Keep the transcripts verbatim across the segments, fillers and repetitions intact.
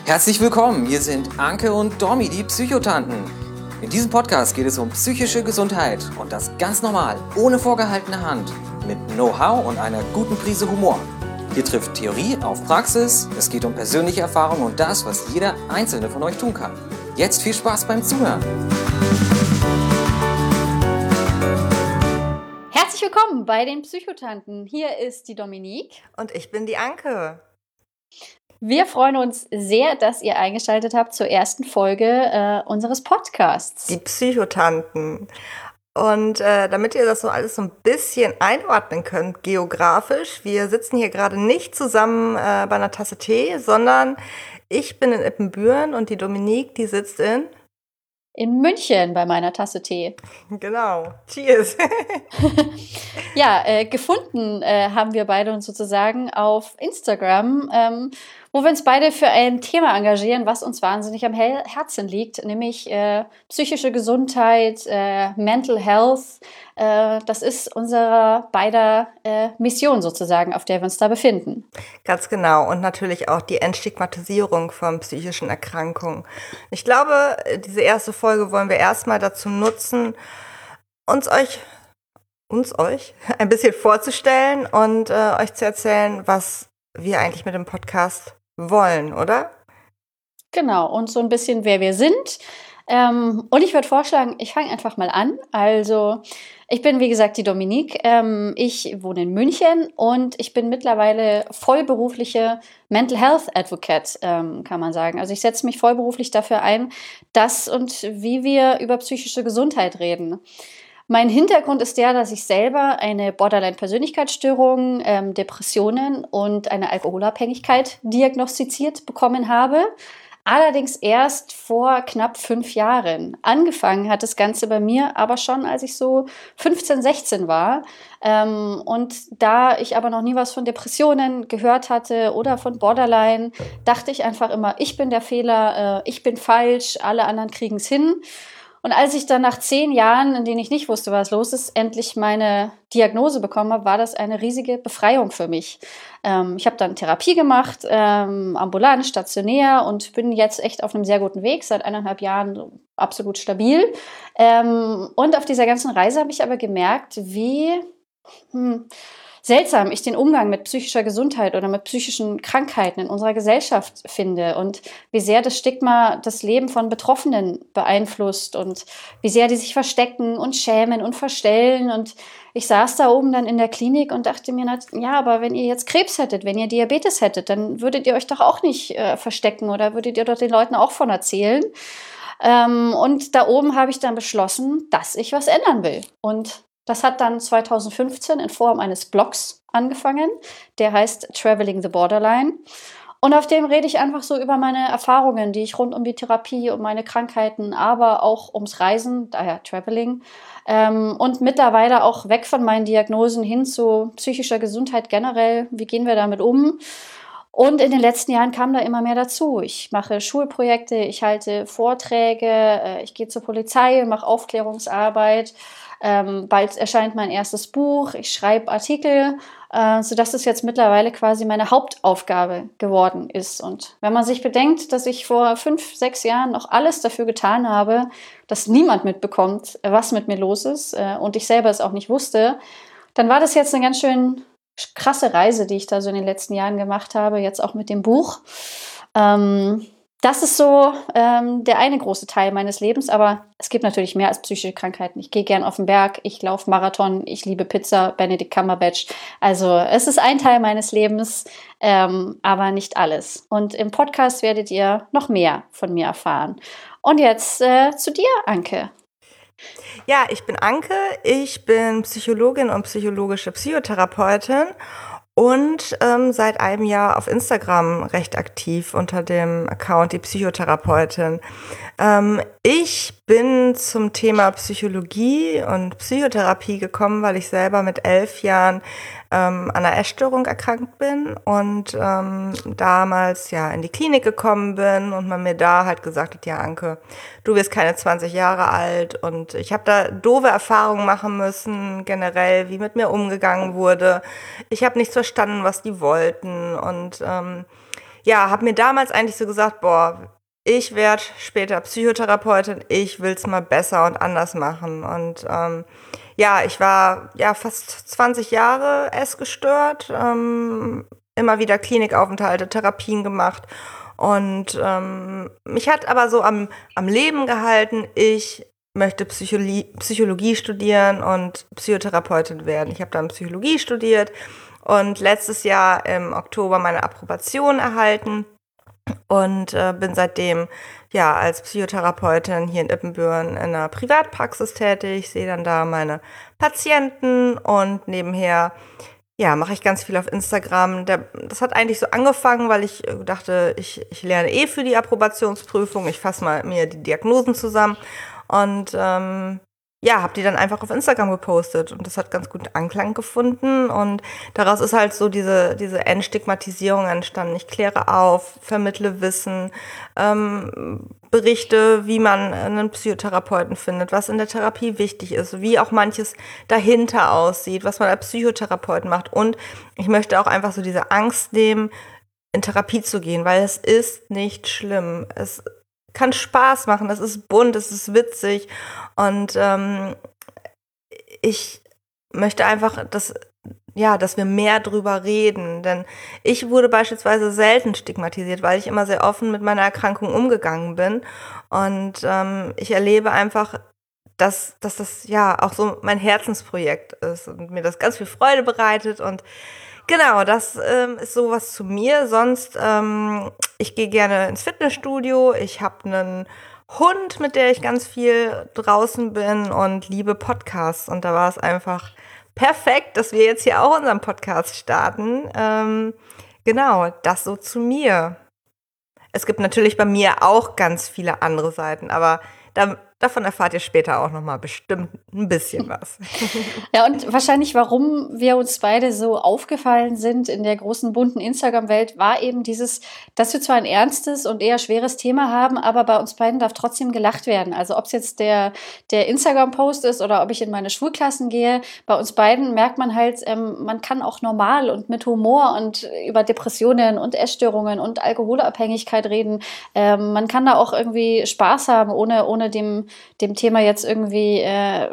Herzlich willkommen, hier sind Anke und Domi, die Psychotanten. In diesem Podcast geht es um psychische Gesundheit und das ganz normal, ohne vorgehaltene Hand, mit Know-how und einer guten Prise Humor. Hier trifft Theorie auf Praxis, es geht um persönliche Erfahrungen und das, was jeder Einzelne von euch tun kann. Jetzt viel Spaß beim Zuhören. Herzlich willkommen bei den Psychotanten. Hier ist die Dominique. Und ich bin die Anke. Wir freuen uns sehr, dass ihr eingeschaltet habt zur ersten Folge äh, unseres Podcasts. Die Psychotanten. Und äh, damit ihr das so alles so ein bisschen einordnen könnt, geografisch, wir sitzen hier gerade nicht zusammen äh, bei einer Tasse Tee, sondern ich bin in Ippenbüren und die Dominique, die sitzt in... In München bei meiner Tasse Tee. Genau. Cheers. Ja, äh, gefunden äh, haben wir beide uns sozusagen auf Instagram, ähm, wo wir uns beide für ein Thema engagieren, was uns wahnsinnig am Her- Herzen liegt, nämlich äh, psychische Gesundheit, äh, Mental Health. Äh, das ist unsere beider äh, Mission sozusagen, auf der wir uns da befinden. Ganz genau. Und natürlich auch die Entstigmatisierung von psychischen Erkrankungen. Ich glaube, diese erste Folge wollen wir erstmal dazu nutzen, uns euch, uns euch ein bisschen vorzustellen und äh, euch zu erzählen, was wir eigentlich mit dem Podcast wollen, oder? Genau, und so ein bisschen, wer wir sind. Ähm, und ich würde vorschlagen, ich fange einfach mal an. Also, ich bin, wie gesagt, die Dominique. Ähm, ich wohne in München und ich bin mittlerweile vollberufliche Mental Health Advocate, ähm, kann man sagen. Also, ich setze mich vollberuflich dafür ein, dass und wie wir über psychische Gesundheit reden. Mein Hintergrund ist der, dass ich selber eine Borderline-Persönlichkeitsstörung, ähm, Depressionen und eine Alkoholabhängigkeit diagnostiziert bekommen habe. Allerdings erst vor knapp fünf Jahren. Angefangen hat das Ganze bei mir aber schon, als ich so fünfzehn, sechzehn war. Ähm, und da ich aber noch nie was von Depressionen gehört hatte oder von Borderline, dachte ich einfach immer, ich bin der Fehler, äh, ich bin falsch, alle anderen kriegen es hin. Und als ich dann nach zehn Jahren, in denen ich nicht wusste, was los ist, endlich meine Diagnose bekommen habe, war das eine riesige Befreiung für mich. Ähm, ich habe dann Therapie gemacht, ähm, ambulant, stationär und bin jetzt echt auf einem sehr guten Weg, seit eineinhalb Jahren absolut stabil. Ähm, und auf dieser ganzen Reise habe ich aber gemerkt, wie... Hm, seltsam ich den Umgang mit psychischer Gesundheit oder mit psychischen Krankheiten in unserer Gesellschaft finde und wie sehr das Stigma das Leben von Betroffenen beeinflusst und wie sehr die sich verstecken und schämen und verstellen. Und ich saß da oben dann in der Klinik und dachte mir, ja, aber wenn ihr jetzt Krebs hättet, wenn ihr Diabetes hättet, dann würdet ihr euch doch auch nicht äh, verstecken oder würdet ihr doch den Leuten auch von erzählen. Ähm, und da oben habe ich dann beschlossen, dass ich was ändern will. Und das hat dann zwanzig fünfzehn in Form eines Blogs angefangen, der heißt Traveling the Borderline. Und auf dem rede ich einfach so über meine Erfahrungen, die ich rund um die Therapie, um meine Krankheiten, aber auch ums Reisen, daher Traveling, ähm, und mittlerweile auch weg von meinen Diagnosen hin zu psychischer Gesundheit generell. Wie gehen wir damit um? Und in den letzten Jahren kam da immer mehr dazu. Ich mache Schulprojekte, ich halte Vorträge, äh, ich gehe zur Polizei, mache Aufklärungsarbeit. Ähm, bald erscheint mein erstes Buch, ich schreibe Artikel, äh, sodass es jetzt mittlerweile quasi meine Hauptaufgabe geworden ist. Und wenn man sich bedenkt, dass ich vor fünf, sechs Jahren noch alles dafür getan habe, dass niemand mitbekommt, was mit mir los ist äh, und ich selber es auch nicht wusste, dann war das jetzt eine ganz schön krasse Reise, die ich da so in den letzten Jahren gemacht habe, jetzt auch mit dem Buch. Ähm, Das ist so ähm, der eine große Teil meines Lebens, aber es gibt natürlich mehr als psychische Krankheiten. Ich gehe gern auf den Berg, ich laufe Marathon, ich liebe Pizza, Benedict Cumberbatch. Also es ist ein Teil meines Lebens, ähm, aber nicht alles. Und im Podcast werdet ihr noch mehr von mir erfahren. Und jetzt äh, zu dir, Anke. Ja, ich bin Anke, ich bin Psychologin und psychologische Psychotherapeutin. Und ähm, seit einem Jahr auf Instagram recht aktiv unter dem Account Die Psychotherapeutin. Ähm, ich bin zum Thema Psychologie und Psychotherapie gekommen, weil ich selber mit elf Jahren ähm, an einer Essstörung erkrankt bin und ähm, damals ja in die Klinik gekommen bin und man mir da halt gesagt hat, ja Anke, du wirst keine zwanzig Jahre alt, und ich habe da doofe Erfahrungen machen müssen, generell, wie mit mir umgegangen wurde. Ich habe nicht verstanden, was die wollten, und ähm, ja, habe mir damals eigentlich so gesagt, boah, ich werde später Psychotherapeutin, ich will's mal besser und anders machen. Und ähm, ja, ich war ja fast zwanzig Jahre essgestört, ähm, immer wieder Klinikaufenthalte, Therapien gemacht. Und ähm, mich hat aber so am, am Leben gehalten, ich möchte Psychologie, Psychologie studieren und Psychotherapeutin werden. Ich habe dann Psychologie studiert und letztes Jahr im Oktober meine Approbation erhalten und äh, bin seitdem ja als Psychotherapeutin hier in Ippenbüren in einer Privatpraxis tätig, sehe dann da meine Patienten und nebenher ja, mache ich ganz viel auf Instagram. Der, das hat eigentlich so angefangen, weil ich dachte, ich, ich lerne eh für die Approbationsprüfung. Ich fasse mal mir die Diagnosen zusammen und ähm, ja, habe die dann einfach auf Instagram gepostet und das hat ganz gut Anklang gefunden und daraus ist halt so diese diese Entstigmatisierung entstanden. Ich kläre auf, vermittle Wissen, ähm, berichte, wie man einen Psychotherapeuten findet, was in der Therapie wichtig ist, wie auch manches dahinter aussieht, was man als Psychotherapeut macht und ich möchte auch einfach so diese Angst nehmen, in Therapie zu gehen, weil es ist nicht schlimm. Es kann Spaß machen, es ist bunt, es ist witzig und ähm, ich möchte einfach, dass, ja, dass wir mehr drüber reden, denn ich wurde beispielsweise selten stigmatisiert, weil ich immer sehr offen mit meiner Erkrankung umgegangen bin und ähm, ich erlebe einfach, dass, dass das ja auch so mein Herzensprojekt ist und mir das ganz viel Freude bereitet und genau, das ähm, ist sowas zu mir. Sonst, ähm, ich gehe gerne ins Fitnessstudio. Ich habe einen Hund, mit der ich ganz viel draußen bin und liebe Podcasts. Und da war es einfach perfekt, dass wir jetzt hier auch unseren Podcast starten. Ähm, genau, das so zu mir. Es gibt natürlich bei mir auch ganz viele andere Seiten, aber da, davon erfahrt ihr später auch nochmal bestimmt ein bisschen was. Ja, und wahrscheinlich, warum wir uns beide so aufgefallen sind in der großen, bunten Instagram-Welt, war eben dieses, dass wir zwar ein ernstes und eher schweres Thema haben, aber bei uns beiden darf trotzdem gelacht werden. Also ob es jetzt der, der Instagram-Post ist oder ob ich in meine Schulklassen gehe, bei uns beiden merkt man halt, ähm, man kann auch normal und mit Humor und über Depressionen und Essstörungen und Alkoholabhängigkeit reden. Ähm, man kann da auch irgendwie Spaß haben, ohne, ohne dem, dem Thema jetzt irgendwie äh,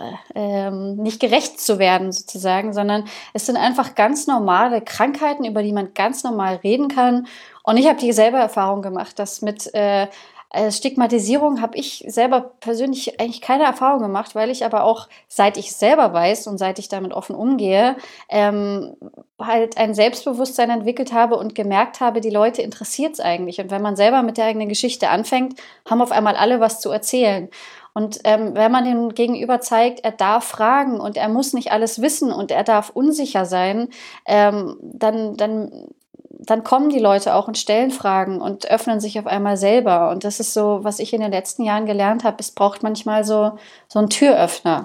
ähm, nicht gerecht zu werden sozusagen, sondern es sind einfach ganz normale Krankheiten, über die man ganz normal reden kann. Und ich habe die selber Erfahrung gemacht, dass mit äh, Stigmatisierung habe ich selber persönlich eigentlich keine Erfahrung gemacht, weil ich aber auch, seit ich selber weiß und seit ich damit offen umgehe, ähm, halt ein Selbstbewusstsein entwickelt habe und gemerkt habe, die Leute interessiert es eigentlich. Und wenn man selber mit der eigenen Geschichte anfängt, haben auf einmal alle was zu erzählen. Und ähm, wenn man dem Gegenüber zeigt, er darf fragen und er muss nicht alles wissen und er darf unsicher sein, ähm, dann, dann dann kommen die Leute auch und stellen Fragen und öffnen sich auf einmal selber. Und das ist so, was ich in den letzten Jahren gelernt habe. Es braucht manchmal so, so einen Türöffner.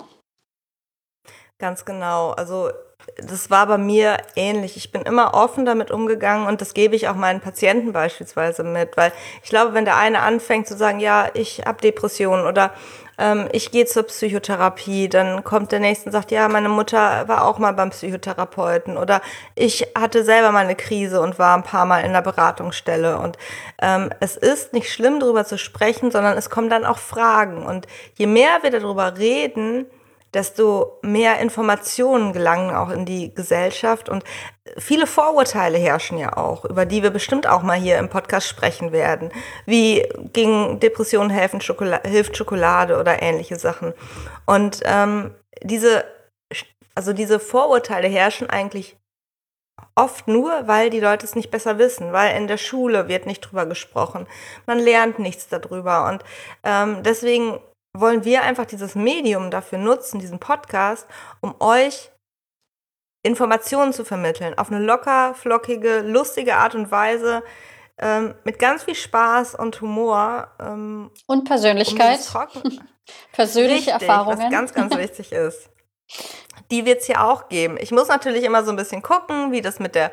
Ganz genau. Also das war bei mir ähnlich. Ich bin immer offen damit umgegangen und das gebe ich auch meinen Patienten beispielsweise mit. Weil ich glaube, wenn der eine anfängt zu sagen, ja, ich habe Depressionen oder ähm, ich gehe zur Psychotherapie, dann kommt der Nächste und sagt, ja, meine Mutter war auch mal beim Psychotherapeuten oder ich hatte selber mal eine Krise und war ein paar Mal in der Beratungsstelle. Und ähm, es ist nicht schlimm, darüber zu sprechen, sondern es kommen dann auch Fragen. Und je mehr wir darüber reden, desto mehr Informationen gelangen auch in die Gesellschaft und viele Vorurteile herrschen ja auch, über die wir bestimmt auch mal hier im Podcast sprechen werden, wie gegen Depressionen helfen Schokolade, hilft Schokolade oder ähnliche Sachen. Und ähm, diese, also diese Vorurteile herrschen eigentlich oft nur, weil die Leute es nicht besser wissen, weil in der Schule wird nicht drüber gesprochen, man lernt nichts darüber und ähm, deswegen wollen wir einfach dieses Medium dafür nutzen, diesen Podcast, um euch Informationen zu vermitteln, auf eine locker, flockige, lustige Art und Weise, ähm, mit ganz viel Spaß und Humor. Ähm, und Persönlichkeit. Um persönliche Richtig, Erfahrungen. Was ganz, ganz wichtig ist. Die wird es hier auch geben. Ich muss natürlich immer so ein bisschen gucken, wie das mit der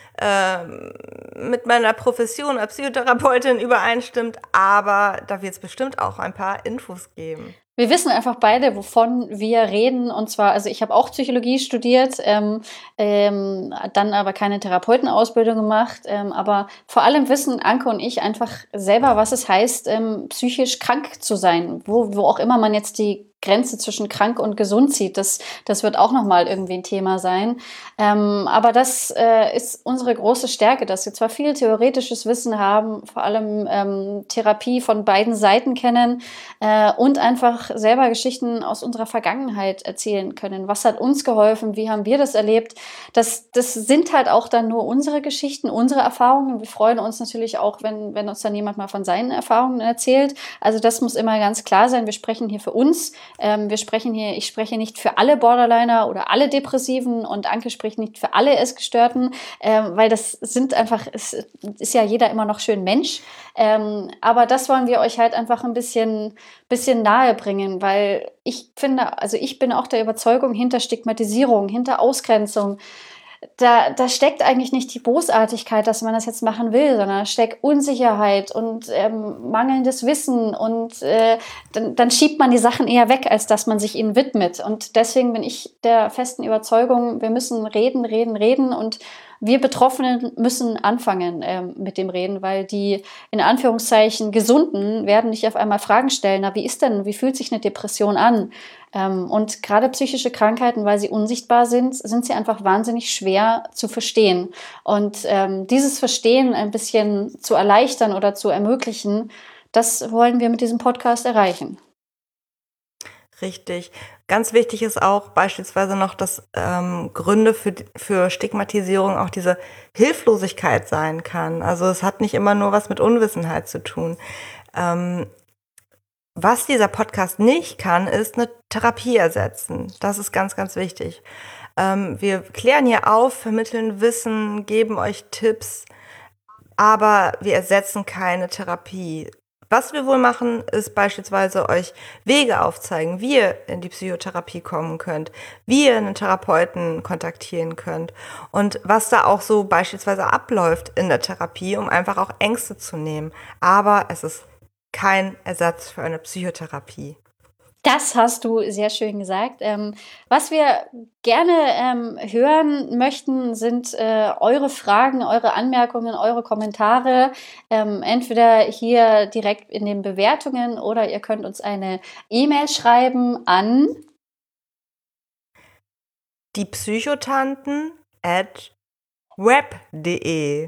mit meiner Profession als Psychotherapeutin übereinstimmt, aber da wird es bestimmt auch ein paar Infos geben. Wir wissen einfach beide, wovon wir reden. Und zwar, also ich habe auch Psychologie studiert, ähm, ähm, dann aber keine Therapeutenausbildung gemacht. Ähm, aber vor allem wissen Anke und ich einfach selber, was es heißt, ähm, psychisch krank zu sein. Wo, wo auch immer man jetzt die Grenze zwischen krank und gesund zieht. Das, das wird auch nochmal irgendwie ein Thema sein. Ähm, aber das äh, ist unsere große Stärke, dass wir zwar viel theoretisches Wissen haben, vor allem ähm, Therapie von beiden Seiten kennen äh, und einfach selber Geschichten aus unserer Vergangenheit erzählen können. Was hat uns geholfen? Wie haben wir das erlebt? Das, das sind halt auch dann nur unsere Geschichten, unsere Erfahrungen. Wir freuen uns natürlich auch, wenn, wenn uns dann jemand mal von seinen Erfahrungen erzählt. Also das muss immer ganz klar sein. Wir sprechen hier für uns. Ähm, wir sprechen hier, ich spreche nicht für alle Borderliner oder alle Depressiven und Anke spricht nicht für alle Essgestörten, ähm, weil das sind einfach, es ist ja jeder immer noch schön Mensch. Ähm, aber das wollen wir euch halt einfach ein bisschen, bisschen nahe bringen, weil ich finde, also ich bin auch der Überzeugung, hinter Stigmatisierung, hinter Ausgrenzung, Da, da steckt eigentlich nicht die Bosartigkeit, dass man das jetzt machen will, sondern da steckt Unsicherheit und ähm, mangelndes Wissen und äh, dann, dann schiebt man die Sachen eher weg, als dass man sich ihnen widmet. Und deswegen bin ich der festen Überzeugung, wir müssen reden, reden, reden und wir Betroffenen müssen anfangen ähm, mit dem Reden, weil die in Anführungszeichen Gesunden werden nicht auf einmal Fragen stellen, na, wie ist denn, wie fühlt sich eine Depression an? Ähm, und gerade psychische Krankheiten, weil sie unsichtbar sind, sind sie einfach wahnsinnig schwer zu verstehen. Und ähm, dieses Verstehen ein bisschen zu erleichtern oder zu ermöglichen, das wollen wir mit diesem Podcast erreichen. Richtig. Ganz wichtig ist auch beispielsweise noch, dass ähm, Gründe für, für Stigmatisierung auch diese Hilflosigkeit sein kann. Also es hat nicht immer nur was mit Unwissenheit zu tun. Ähm, was dieser Podcast nicht kann, ist eine Therapie ersetzen. Das ist ganz, ganz wichtig. Ähm, wir klären hier auf, vermitteln Wissen, geben euch Tipps, aber wir ersetzen keine Therapie. Was wir wohl machen, ist beispielsweise euch Wege aufzeigen, wie ihr in die Psychotherapie kommen könnt, wie ihr einen Therapeuten kontaktieren könnt und was da auch so beispielsweise abläuft in der Therapie, um einfach auch Ängste zu nehmen. Aber es ist kein Ersatz für eine Psychotherapie. Das hast du sehr schön gesagt. Ähm, was wir gerne ähm, hören möchten, sind äh, eure Fragen, eure Anmerkungen, eure Kommentare. Ähm, entweder hier direkt in den Bewertungen oder ihr könnt uns eine E-Mail schreiben an die Psychotanten at web punkt de.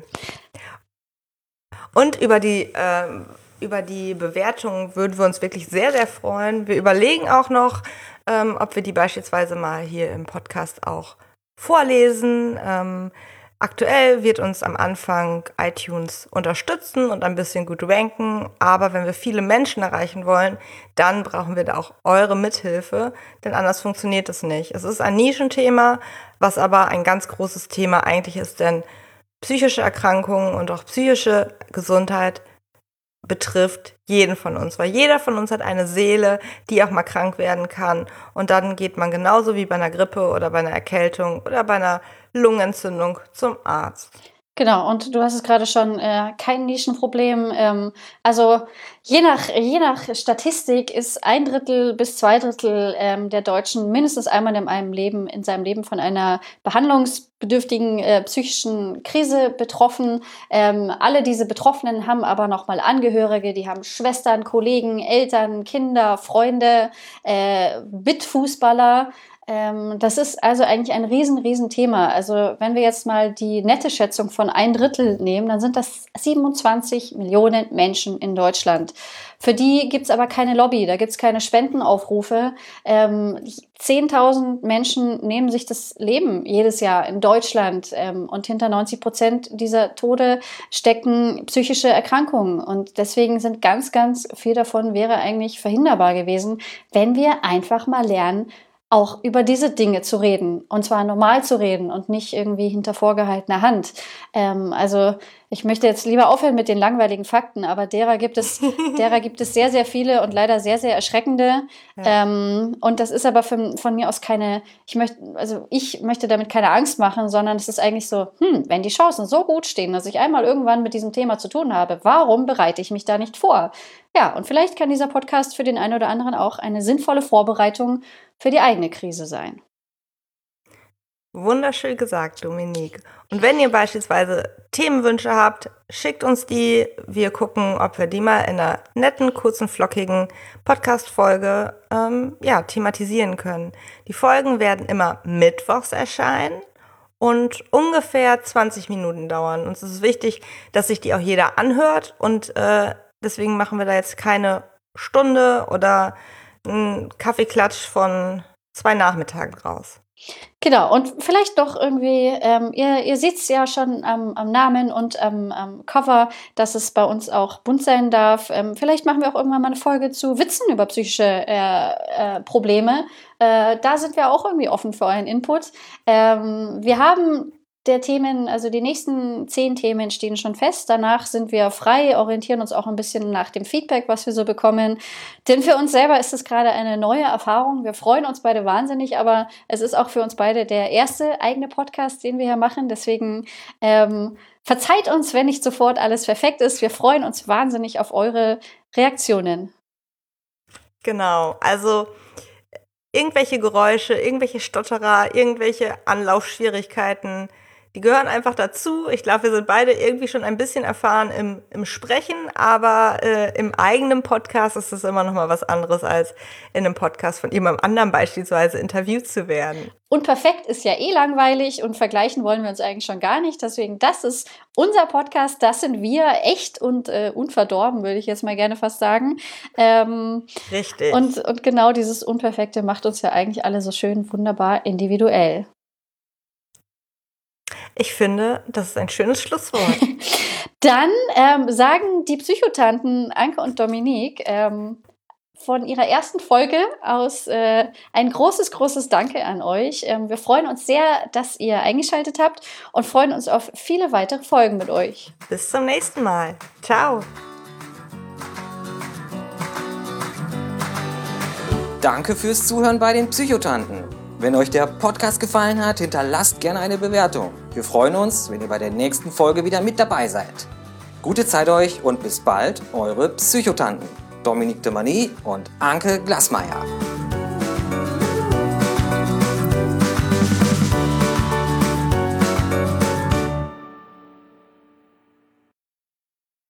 Und über die ähm, Über die Bewertungen würden wir uns wirklich sehr, sehr freuen. Wir überlegen auch noch, ähm, ob wir die beispielsweise mal hier im Podcast auch vorlesen. Ähm, aktuell wird uns am Anfang iTunes unterstützen und ein bisschen gut ranken. Aber wenn wir viele Menschen erreichen wollen, dann brauchen wir da auch eure Mithilfe, denn anders funktioniert es nicht. Es ist ein Nischenthema, was aber ein ganz großes Thema eigentlich ist, denn psychische Erkrankungen und auch psychische Gesundheit betrifft jeden von uns, weil jeder von uns hat eine Seele, die auch mal krank werden kann und dann geht man genauso wie bei einer Grippe oder bei einer Erkältung oder bei einer Lungenentzündung zum Arzt. Genau, und du hast es gerade schon, äh, kein Nischenproblem. Ähm, also je nach, je nach Statistik ist ein Drittel bis zwei Drittel ähm, der Deutschen mindestens einmal in einem Leben, in seinem Leben von einer behandlungsbedürftigen äh, psychischen Krise betroffen. Ähm, alle diese Betroffenen haben aber nochmal Angehörige, die haben Schwestern, Kollegen, Eltern, Kinder, Freunde, äh, Mitfußballer. Ähm, das ist also eigentlich ein riesen, riesen Thema. Also wenn wir jetzt mal die nette Schätzung von ein Drittel nehmen, dann sind das siebenundzwanzig Millionen Menschen in Deutschland. Für die gibt's aber keine Lobby, da gibt's keine Spendenaufrufe. Ähm, zehntausend Menschen nehmen sich das Leben jedes Jahr in Deutschland ähm, und hinter neunzig Prozent dieser Tode stecken psychische Erkrankungen. Und deswegen sind ganz, ganz viel davon wäre eigentlich verhinderbar gewesen, wenn wir einfach mal lernen, auch über diese Dinge zu reden und zwar normal zu reden und nicht irgendwie hinter vorgehaltener Hand. Ähm, also Ich möchte jetzt lieber aufhören mit den langweiligen Fakten, aber derer gibt es, derer gibt es sehr, sehr viele und leider sehr, sehr erschreckende. Ja. Ähm, und das ist aber von, von mir aus keine, ich möchte, also ich möchte damit keine Angst machen, sondern es ist eigentlich so, hm, wenn die Chancen so gut stehen, dass ich einmal irgendwann mit diesem Thema zu tun habe, warum bereite ich mich da nicht vor? Ja, und vielleicht kann dieser Podcast für den einen oder anderen auch eine sinnvolle Vorbereitung für die eigene Krise sein. Wunderschön gesagt, Dominique. Und wenn ihr beispielsweise Themenwünsche habt, schickt uns die. Wir gucken, ob wir die mal in einer netten, kurzen, flockigen Podcast-Folge ähm, ja, thematisieren können. Die Folgen werden immer mittwochs erscheinen und ungefähr zwanzig Minuten dauern. Uns ist wichtig, dass sich die auch jeder anhört und äh, deswegen machen wir da jetzt keine Stunde oder einen Kaffeeklatsch von zwei Nachmittagen draus. Genau, und vielleicht doch irgendwie, ähm, ihr, ihr seht es ja schon am, am Namen und am, am Cover, dass es bei uns auch bunt sein darf. Ähm, vielleicht machen wir auch irgendwann mal eine Folge zu Witzen über psychische äh, äh, Probleme. Äh, da sind wir auch irgendwie offen für euren Input. Ähm, wir haben der Themen, also die nächsten zehn Themen stehen schon fest. Danach sind wir frei, orientieren uns auch ein bisschen nach dem Feedback, was wir so bekommen. Denn für uns selber ist es gerade eine neue Erfahrung. Wir freuen uns beide wahnsinnig, aber es ist auch für uns beide der erste eigene Podcast, den wir hier machen. Deswegen ähm, verzeiht uns, wenn nicht sofort alles perfekt ist. Wir freuen uns wahnsinnig auf eure Reaktionen. Genau, also irgendwelche Geräusche, irgendwelche Stotterer, irgendwelche Anlaufschwierigkeiten, die gehören einfach dazu. Ich glaube, wir sind beide irgendwie schon ein bisschen erfahren im, im Sprechen, aber äh, im eigenen Podcast ist es immer noch mal was anderes, als in einem Podcast von jemandem anderen beispielsweise interviewt zu werden. Und perfekt ist ja eh langweilig und vergleichen wollen wir uns eigentlich schon gar nicht. Deswegen, das ist unser Podcast, das sind wir, echt und äh, unverdorben, würde ich jetzt mal gerne fast sagen. Ähm, Richtig. Und, und genau dieses Unperfekte macht uns ja eigentlich alle so schön, wunderbar individuell. Ich finde, das ist ein schönes Schlusswort. Dann ähm, sagen die Psychotanten Anke und Dominique ähm, von ihrer ersten Folge aus äh, ein großes, großes Danke an euch. Ähm, wir freuen uns sehr, dass ihr eingeschaltet habt und freuen uns auf viele weitere Folgen mit euch. Bis zum nächsten Mal. Ciao. Danke fürs Zuhören bei den Psychotanten. Wenn euch der Podcast gefallen hat, hinterlasst gerne eine Bewertung. Wir freuen uns, wenn ihr bei der nächsten Folge wieder mit dabei seid. Gute Zeit euch und bis bald, eure Psychotanten. Dominique de Mani und Anke Glasmeier.